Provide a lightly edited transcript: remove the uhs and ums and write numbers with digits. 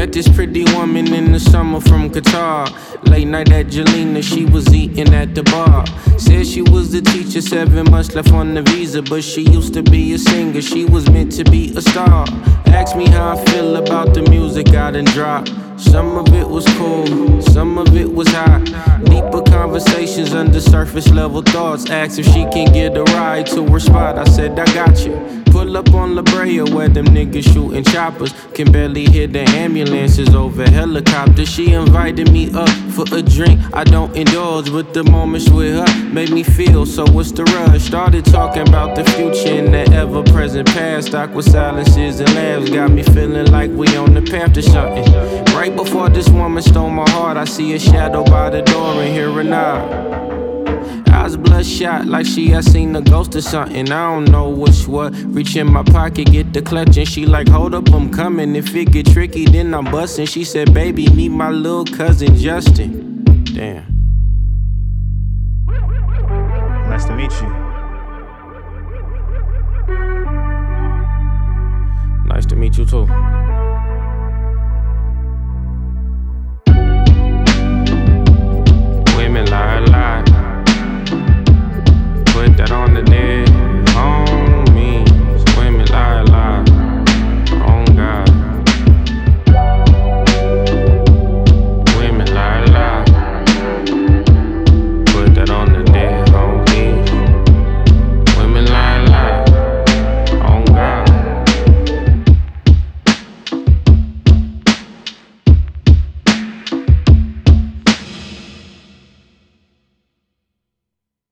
Met this pretty woman in the summer from Qatar. Late night at Jelena, she was eating at the bar. Said she was the teacher, 7 months left on the visa, but she used to be a singer, she was meant to be a star. Asked me how I feel about the music I done dropped. Some of it was cool, some of it was hot. Deeper conversations under surface level thoughts. Asked if she can get a ride to her spot, I said I got you. Pull up on La Brea where them niggas shooting choppers. Can barely hear the ambulances over helicopters. She invited me up for a drink, I don't indulge, but the moments with her made me feel, so what's the rush? Started talking about the future and the ever-present past. Awkward silences and laughs got me feeling like we on the path to something. Right before this woman stole my heart, I see a shadow by the door and hear her knock. Eyes bloodshot like she had seen a ghost or something. I don't know what's what. Reach in my pocket, get the clutch, and she like, hold up, I'm coming. If it get tricky, then I'm busting. She said, baby, meet my little cousin Justin. Damn. Nice to meet you. Nice to meet you too.